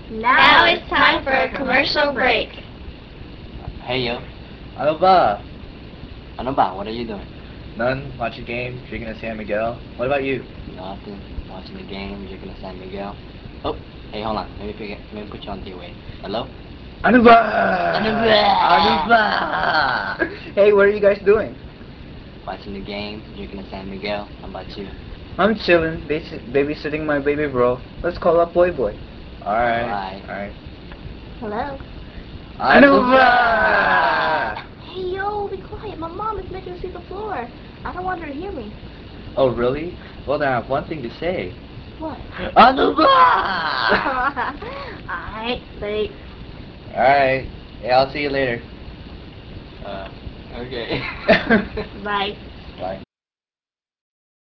Now it's time for a commercial break. Hey yo, Ano ba? ano ba? What are you doing? None. Watching game, drinking a San Miguel. What about you? Nothing. Watching the game, drinking a San Miguel. Oh, hey, hold on. Let me put you on three-way. Hello? Ano ba? Ano ba? Ano ba? Hey, what are you guys doing? Watching the game, drinking a San Miguel. How about you? I'm chilling, babysitting my baby bro. Let's call up Boy Boy. Alright, Alright. alright. Hello? Ano ba? Hey, yo, be quiet. My mom is making us sweep the floor. I don't want her to hear me. Oh, really? Well, then I have one thing to say. What? Ano ba? Alright, late. Alright. Hey, I'll see you later. Okay. Bye. Bye.